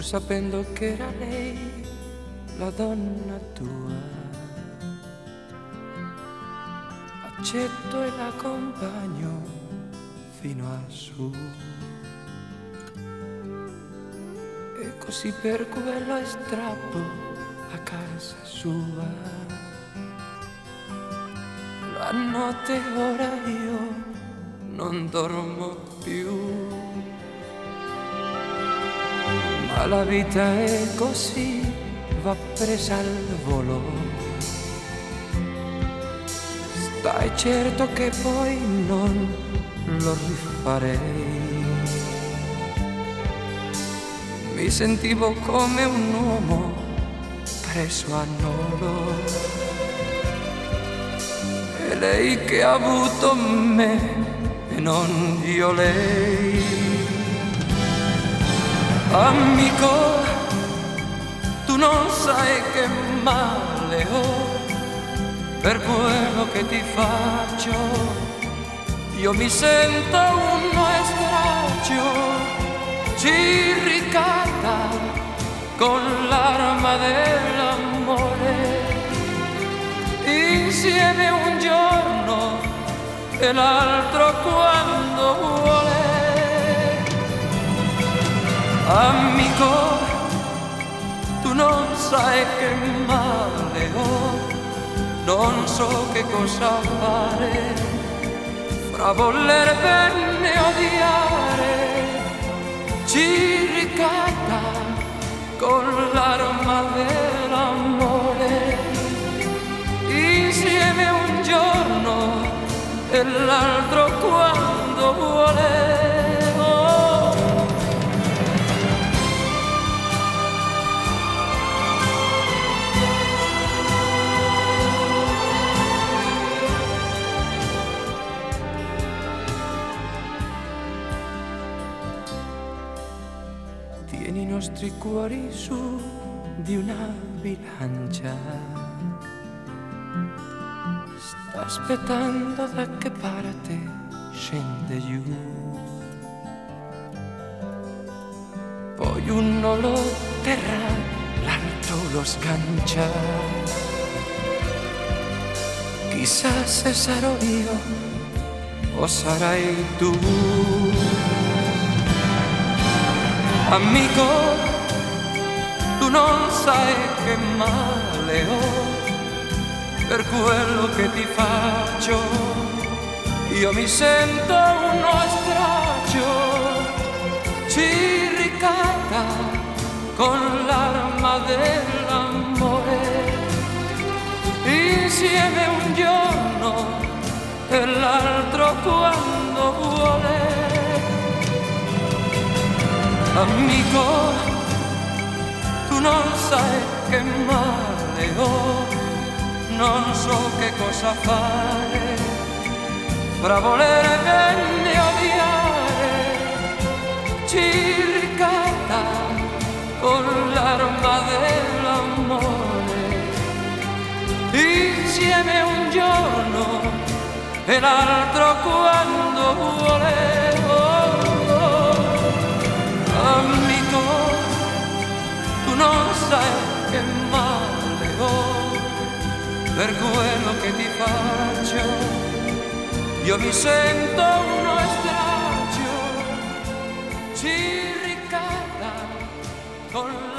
pur sapendo che era lei la donna tua. Accetto e l'accompagno fino a su. E così per quello strappo a casa sua. La notte ora io non dormo più, ma la vita è così, va presa al volo. Stai certo che poi non lo rifarei. Mi sentivo come un uomo preso a nodo, e lei che ha avuto me e non io lei. Amico, tu non sai che male ho per quello che ti faccio. Io mi sento uno straccio, ci ricatta con l'arma dell'amore, insieme un giorno e l'altro quando vuole. Amico, tu non sai che male ho, non so che cosa fare fra voler bene e odiare. Ci ricatta con l'arma dell'amore, insieme un giorno e l'altro quando vuole. Tieni i nostri cuori su di una bilancia, sta aspettando da che parte scende giù. Poi uno lo terrà, l'altro lo sgancia. Chissà se sarò io o sarai tu. Amico, tu non sai che male ho per quello che ti faccio. Io mi sento uno straccio, ci ricatta con l'arma dell'amore, insieme un giorno e l'altro quando vuole. Amico, tu non sai che male ho, non so che cosa fare fra volere bene e odiare. Ci ricatta con l'arma dell'amore, insieme un giorno e l'altro quando vuole. Amico, tu non sai che male ho per quello che ti faccio. Io mi sento uno straccio, ci ricatta con